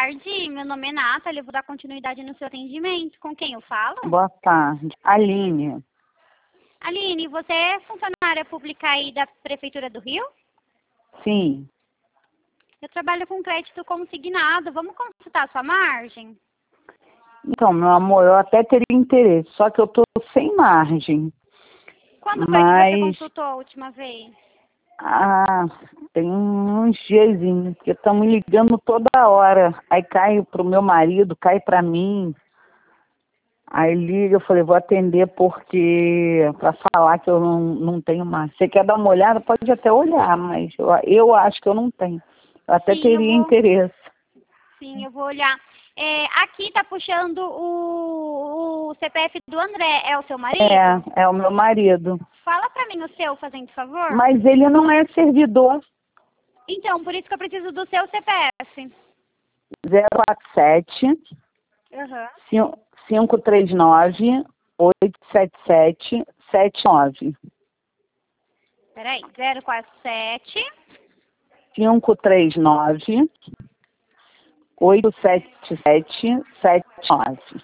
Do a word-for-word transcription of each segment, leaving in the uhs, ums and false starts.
tarde, meu nome é Nathalie, eu vou dar continuidade no seu atendimento. Com quem eu falo? Boa tarde. Aline. Aline, você é funcionária pública aí da Prefeitura do Rio? Sim. Eu trabalho com crédito consignado, vamos consultar a sua margem? Então, meu amor, eu até teria interesse, só que eu tô sem margem. Quando foi Mas... que você consultou a última vez? Ah, tem uns diazinhos, porque estão me ligando toda hora. Aí cai pro meu marido, cai pra mim. Aí liga, eu falei, vou atender porque... Pra falar que eu não, não tenho mais. Você quer dar uma olhada? Pode até olhar, mas eu, eu acho que eu não tenho. Eu até Sim, eu teria vou... interesse. Sim, eu vou olhar. É, aqui tá puxando o, o C P F do André, é o seu marido? É, é o meu marido. Fala pra mim o seu, fazendo favor. Mas ele não é servidor. Então, por isso que eu preciso do seu C P F. zero quatro sete, Uhum. cinco três nove, oito sete sete, sete nove. Peraí, zero quatro sete. cinco três nove, oito sete sete, sete nove.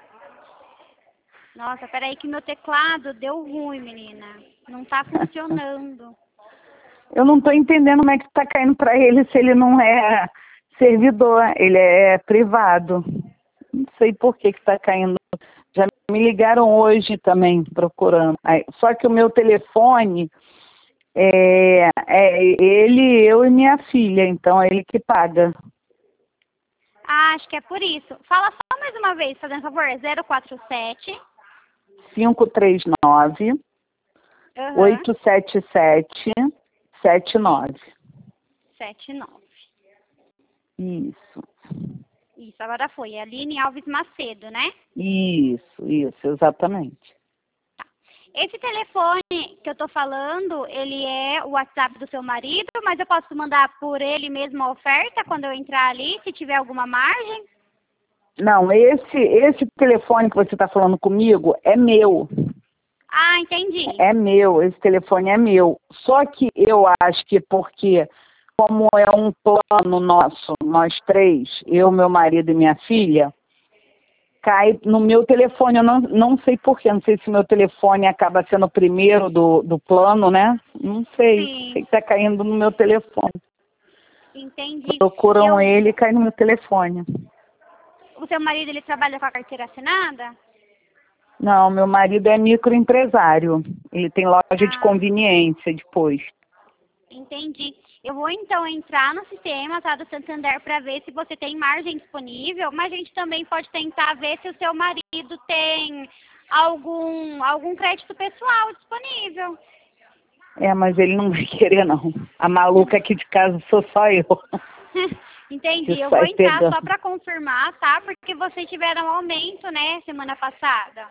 Nossa, peraí que meu teclado deu ruim, menina. Não tá funcionando. Eu não estou entendendo como é que está caindo para ele se ele não é servidor, ele é privado. Não sei por que está caindo. Já me ligaram hoje também procurando. Aí, só que o meu telefone é, é ele, eu e minha filha, então é ele que paga. Ah, acho que é por isso. Fala só mais uma vez, fazendo favor. zero quatro sete. cinco três nove, Uhum. oito sete sete, sete nove. sete nove. Isso. Isso, agora foi. Aline Alves Macedo, né? Isso, isso, exatamente. Tá. Esse telefone que eu tô falando, ele é o WhatsApp do seu marido, mas eu posso mandar por ele mesmo a oferta quando eu entrar ali, se tiver alguma margem? Não, esse, esse telefone que você está falando comigo é meu. Ah, entendi. É meu, esse telefone é meu. Só que eu acho que porque, como é um plano nosso, nós três, eu, meu marido e minha filha, cai no meu telefone. Eu não, não sei porquê, não sei se meu telefone acaba sendo o primeiro do, do plano, né? Não sei, Sim, sei que está caindo no meu telefone. entendi. Procuram Eu, ele e cai no meu telefone. o seu marido, ele trabalha com a carteira assinada? Não, meu marido é microempresário. Ele tem loja de Ah, conveniência depois. entendi. Eu vou então entrar no sistema, tá, do Santander para ver se você tem margem disponível, mas a gente também pode tentar ver se o seu marido tem algum algum crédito pessoal disponível. É, mas ele não vai querer, não. A maluca aqui de casa sou só eu. Entendi. Que Eu vou sai entrar pegando. só para confirmar, tá? Porque vocês tiveram um aumento, né, semana passada.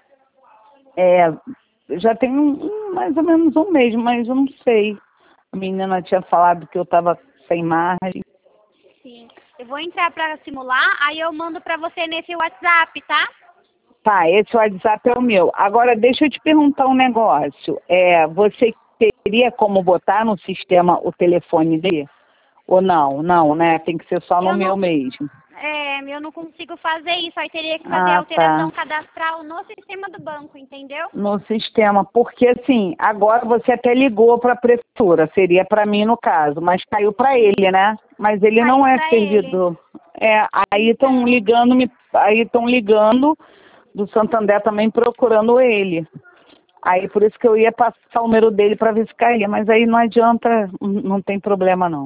É, já tem um, um- mais ou menos um mês, mas eu não sei. A menina tinha falado que eu estava sem margem. Sim. Eu vou entrar para simular, aí eu mando para você nesse WhatsApp, tá? Tá, esse WhatsApp é o meu. Agora, deixa eu te perguntar um negócio. É, você teria como botar no sistema o telefone dele? Ou não? Não, né? Tem que ser só no Eu meu não, mesmo. é, eu não consigo fazer isso, aí teria que fazer a Ah, tá. alteração cadastral no sistema do banco, entendeu? No sistema, porque assim, agora você até ligou para a prefeitura, seria para mim no caso, mas caiu para ele, né? Mas ele não Caiu é para ele. servidor. É, aí estão Então, ligando, me, aí estão ligando do Santander também procurando ele. Aí por isso que eu ia passar o número dele para ver se caía, mas aí não adianta, não tem problema não.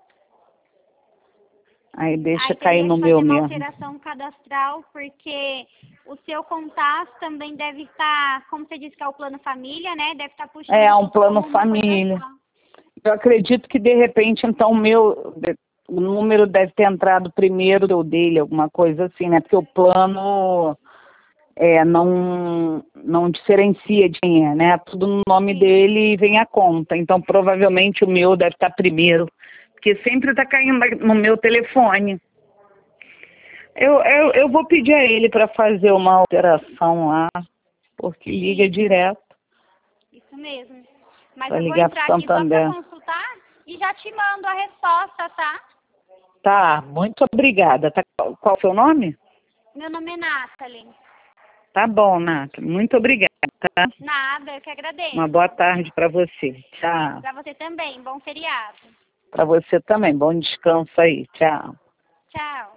Aí deixa aí cair teria no que meu fazer uma mesmo. alteração cadastral, porque o seu contato também deve estar, como você disse que é o plano família, né? Deve estar puxando É um tudo plano como uma coisa família. só. Eu acredito que de repente, então, o meu, o número deve ter entrado primeiro do dele, alguma coisa assim, né? Porque o plano é, não, não diferencia de quem é, né? Tudo no nome Sim. dele e vem a conta. Então, provavelmente o meu deve estar primeiro, porque sempre está caindo no meu telefone. Eu, eu, eu vou pedir a ele para fazer uma alteração lá, porque liga Isso, direto isso mesmo. Mas para eu vou ligar para o entrar aqui só para Santander. consultar e já te mando a resposta, tá? Tá, muito obrigada. Tá, qual é o seu nome? Meu nome é Nathalie. Tá bom, Nathalie. Muito obrigada, tá? Nada, eu que agradeço. Uma boa tarde para você. Tchau. Para você também, bom feriado. Para você também. Bom descanso aí. Tchau. Tchau.